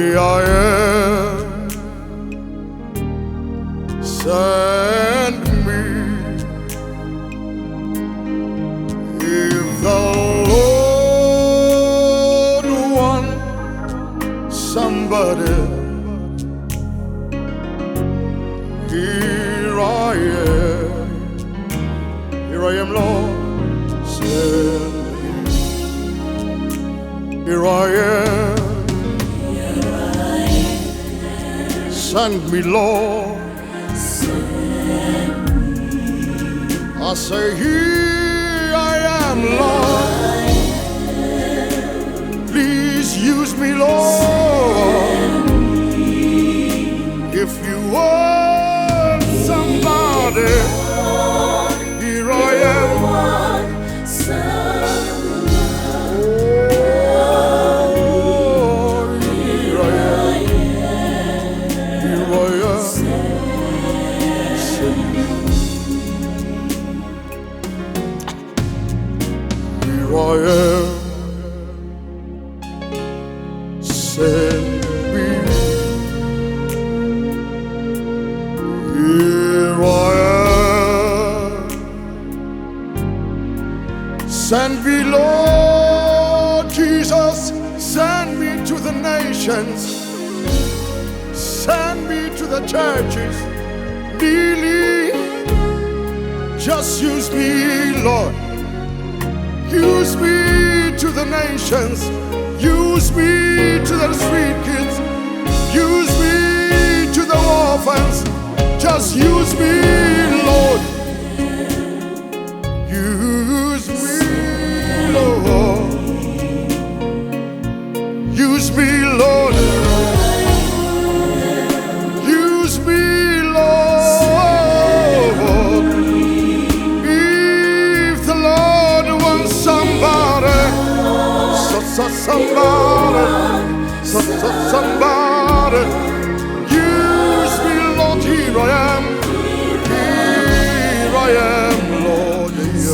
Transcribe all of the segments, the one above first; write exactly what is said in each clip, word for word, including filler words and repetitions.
Here I am, send me. If the Lord wants somebody, here I am, here I am, Lord, send me. Here I am. Send me, Lord. Send me. I say, here I am, Lord. Please use me, Lord. If you want somebody, here I am. Here I am, send me. Here I am, send me, Lord Jesus. Send me to the nations, send me to the churches. Really, just use me, Lord. Use me to the nations. Use me to the street kids. Use me to the orphans. Just use me, Lord. Use me, Lord. Use me, Lord. Use me, Lord. If the Lord wants somebody, so, so somebody, so, so somebody, use me, Lord. Here I am, here I am, Lord.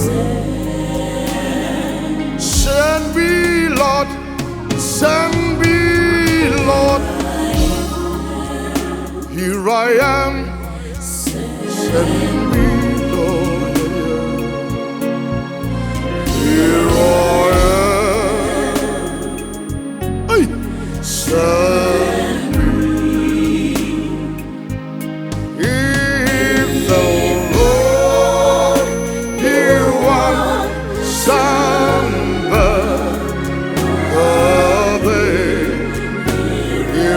Yeah. Send me, Lord. Send me, Lord. Here I am. Send me, Lord. Here I am. Hey. Send me. If the Lord here wants somebody, here I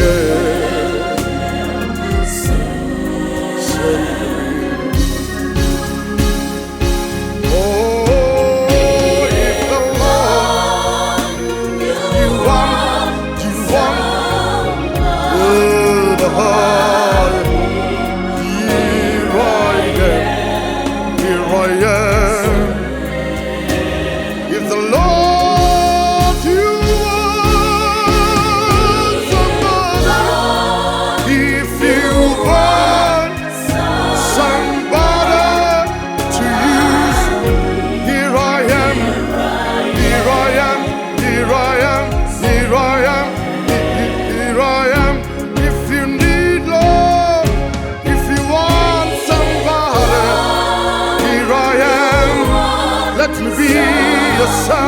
am. Send me. Oh, if the Lord you want, you want the heart, here I am, here I am. If the Lord you want somebody, if you want somebody to use, here I am, here I am, here I am, here I am, here I am. If you need, Lord, if you want somebody, here I am. Let me be your son.